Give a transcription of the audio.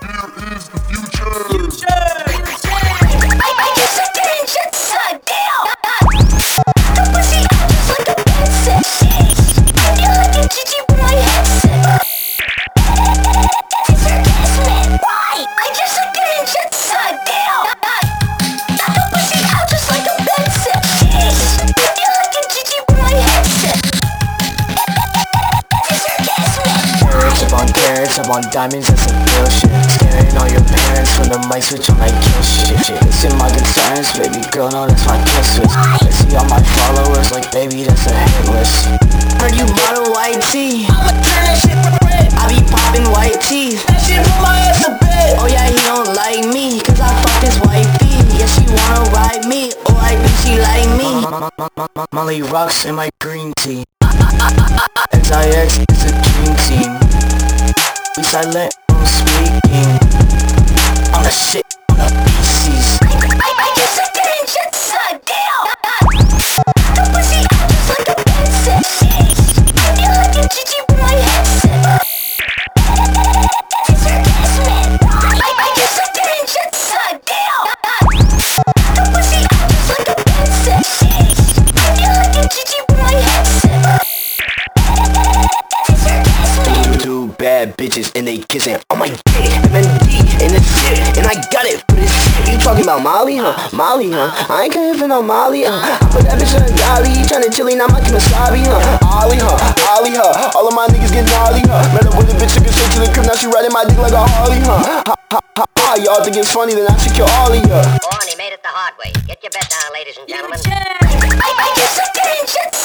Here is the future. Carrots up on diamonds, that's some real shit. Scaring all your parents when the mic switch on like kill shit. Listen my concerns, baby girl, no that's my kill switch. I see all my followers like baby, that's a hit list. Heard you model white tee, I'ma turn that shit for red. I be popping white teeth, that shit put my ass to bed. Oh yeah, he don't like me, cause I fuck his wifey. Yeah, she wanna ride me, oh I think she like me. Molly rocks in my green tea. SIX is a dream team. We silent on speaking. On the shit, on the PCs. I just a danger, deal. The pussy out just like a pencil. I feel like a Gigi boy headset. It's your basement. I just a danger, deal. The pussy out just like a pencil. I feel like a Gigi boy headset. Two bad bitches and they kissing on my dick, MND in the shit, and I got it for this shit. You talking about Molly, huh? Molly, huh? I ain't coming for no Molly, I put that bitch in a dolly, tryna chilly, now my Kimasabi, Ollie, Ollie, all of my niggas get gnarly, Met up with a bitch, took her straight to the crib, now she riding my dick like a Harley, Y'all think it's funny, then I should kill all of ya. Born, he made it the hard way. Get your bet down, ladies and gentlemen. I just a danger.